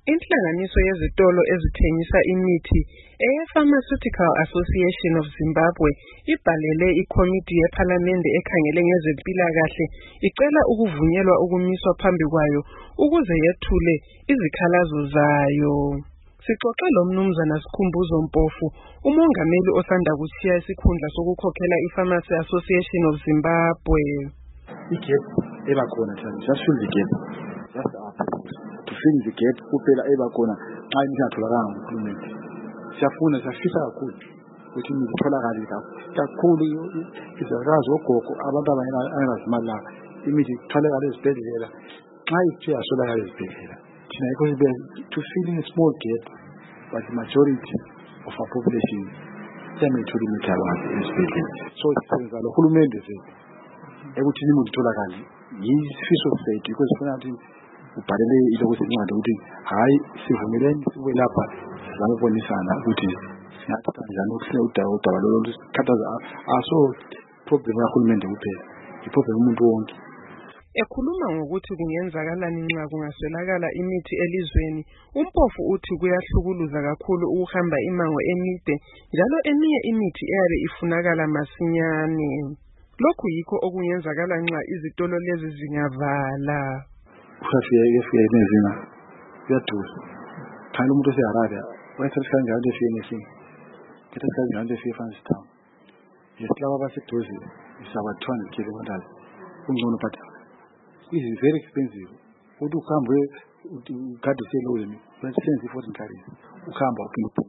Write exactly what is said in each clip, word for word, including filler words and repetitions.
Inhlanganiso yezitolo ezithengisa imithi eye-Pharmaceutical Association of Zimbabwe ibhalele ikomiti yePhalamende ekhangele ngezempilakahle icela ukuvunyelwa ukumiswa phambi kwayo ukuze yethule izikhalazo zayo. Sixoxe lomnumzana Sikhumbuzo Mpofu, umongameli osanda kutshiya isikhundla sokukhokhela iPharmacy Association of Zimbabwe. I-gap ebakhona thina just fill the gap. Just up to fill the gap kuphela ebakhona xa ingatholakala nguhulumeni. Siyafuna siyafisa kakhulu ukuthi itholakale kakhulu izakazi ogogo abantu abangenazimali imithi itholakale ezibhedlela xa ithe yasolakala ezibhedlela. Thina yikho sibe to fill a small gap but the majority of our population yamethula imithi yabantu ezibhedlela. So sisenza lo hulumende zethu ekuthi imithi itholakale yisifiso sethu because sifuna ukuthi ubhalele ilokuthi incwadi ukuthi hayi sivumeleni sibe lapha sizabonisana ukuthi singathatha njani ukuhlela udaba udaba lolu sikhathaza aso problem kahulumende kuphela iproblem umuntu wonke. Ekhuluma ngokuthi kungenzakalani nxa kungaswelakala imithi elizweni, uMpofu uthi kuyahlukuluza kakhulu ukuhamba imango emide njalo eminye imithi eyabe ifunakala masinyane. Lokhu yikho okungenzakala nxa izitolo lezi zingavala. Ufafike efike nezina kuyadura. Khani umuntu oseHarare wayethatha kanjani efike nesini. Kethatha kanjani efike eFranstown. Yesilawa baseduze isaba two hundred kilometers. Ungcono but it is very expensive. Uthi uhambe ukade selweni, bese foreign currency. Ukhamba uphinde.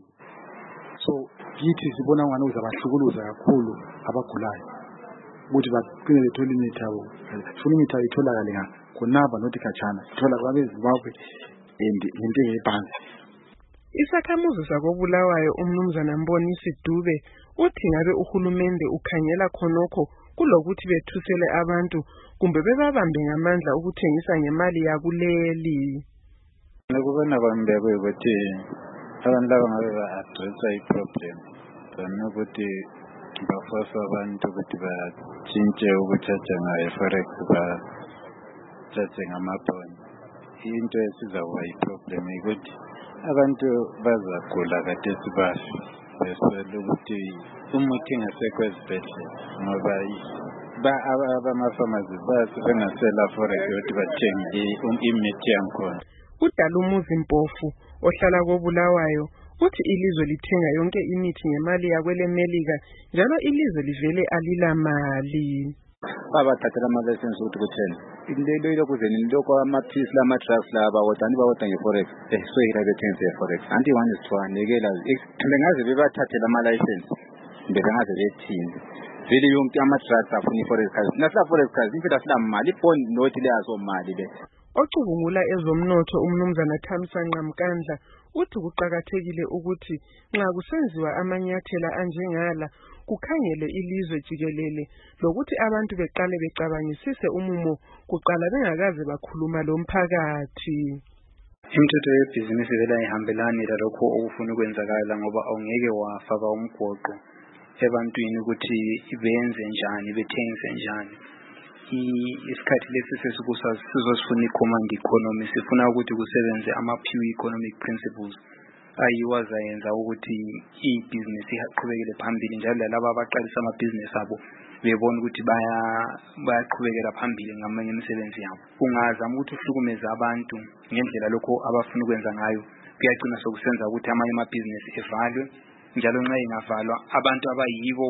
So yithi sibona ngani uzabahlukuluza kakhulu abagulayo. Ukuthi baqine bethola imithi yabo. Funa imithi ayitholakale nga kunaba nothi khatshana. Ithola kwabe Zimbabwe and into ephansi. Isakhamuzi sakobulawayo umnumzana Mbonisi Dube uthi ngabe uhulumende ukhangela khonokho kulokuthi bethusele abantu kumbe bebabambe ngamandla ukuthengisa ngemali yakuleli. Ngikubona kwambe ukuthi abantu laba ngabe ba-addressa i-problem sanokuthi bafosa abantu ukuthi batshintshe ukuthatha ngayo-forex bathathe ngamabhoni. Into esizakuba yi-problem ukuthi abantu bazagula kade sibafi beswele ukuthi umuthi ngasekho ezibhedlela ngoba abamafamasi bengasela forex ukuthi bathenge imithi yankhona. uDalumuzi Mpofu ohlala kobulawayo uthi ilizwe lithenga yonke imithi ngemali yakwele Melika njalo ilizwe livele alilamali. Babathathela ama-license ukuthi kutheni into lokuzeni lokho amaphilisi lama-drugs laba kodwa anibawodwa nge-forex eh so yila bethenze nge-forex anti one is two anikela bengaze bebathathela ama-license bengaze bethini vele yonke ama-drugs afuna i-forex card nasila forex card impela silamali ibond nothi leyazo mali le. Ocubungula ezomnotho umnumzana Thamsanqa Mkandla uthi kuqakathekile ukuthi nxa kusenziwa amanyathela anjengala kukhangele ilizwe jikelele lokuthi abantu beqale becabangisise umumo kuqala bengakaze bakhuluma lomphakathi. Imithetho yebhizinisi vela ihambelani lalokho okufuna ukwenzakala ngoba awungeke wafaka umgoqo ebantwini ukuthi benze njani bethengise njani. Isikhathi lesi sesikusa sizosifuna i-command economy sifuna ukuthi kusebenze ama-pure economic principles ayiwazayenza ukuthi ibhizinisi iqhubekele phambili njalo laba abaqalisa amabhizinisi abo bebona ukuthi baya bayaqhubekela phambili ngamanye imisebenzi yabo. Ungazama ukuthi uhlukumeze abantu ngendlela lokho abafuna ukwenza ngayo kuyagcina sokusenza ukuthi amanye amabhizinisi evalwe njalo nxa ingavalwa abantu abayibo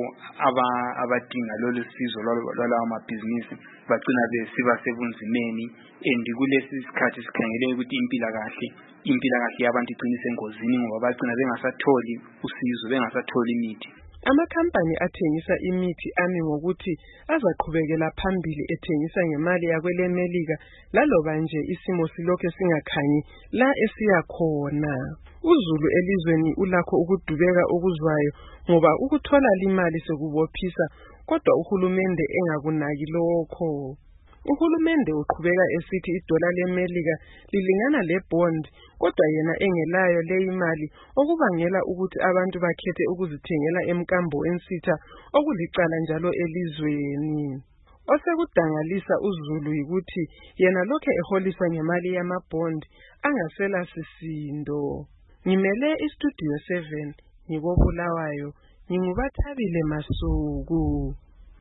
abadinga lolu sizo lwalawo amabhizinisi bagcina besiba sebunzimeni and kulesi sikhathi sikhangele ukuthi impilakahle impilakahle yabantu igcina isengozini ngoba bagcina bengasatholi usizo bengasatholi imithi. Amakhampani athengisa imithi ami ngokuthi azaqhubekela phambili ethengisa ngemali yakwele Melika laloba nje isimo silokho singakhanyi la esiya khona. Uzulu elizweni ulakho ukudubeka okuzwayo ngoba ukuthola imali sekubophisa kodwa uhulumende engakunaki lokho. Uhulumende uqhubeka esithi idola leMelika lilingana lebond kodwa yena engelayo le imali okubangela ukuthi abantu bakhethe ukuzithengela emkambo ensitha okulicala njalo elizweni. Osekudangalisa uZulu ukuthi yena lokho eholiswa ngemali yamabond angasela sisindo. Ngimele iStudio seven ngikobulawayo, ngingubathabile Masuku.